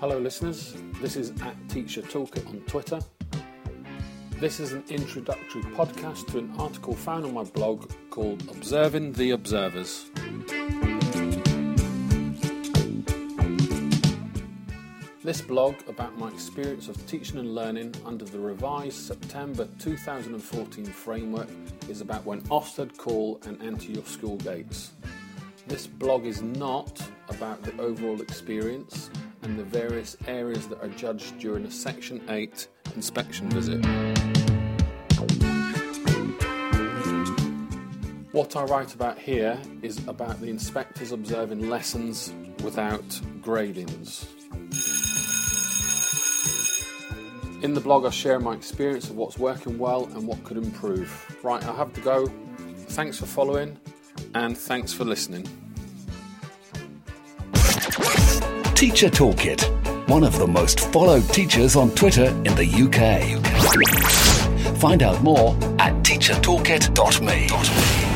Hello listeners, this is @Teacher Toolkit on Twitter. This is an introductory podcast to an article found on my blog called Observing the Observers. This blog about my experience of teaching and learning under the revised September 2014 framework is about when Ofsted call and enter your school gates. This blog is not about the overall experience and the various areas that are judged during a Section 8 inspection visit. What I write about here is about the inspectors observing lessons without gradings. In the blog I share my experience of what's working well and what could improve. Right, I have to go. Thanks for following and thanks for listening. Teacher Toolkit, one of the most followed teachers on Twitter in the UK. Find out more at teachertoolkit.me.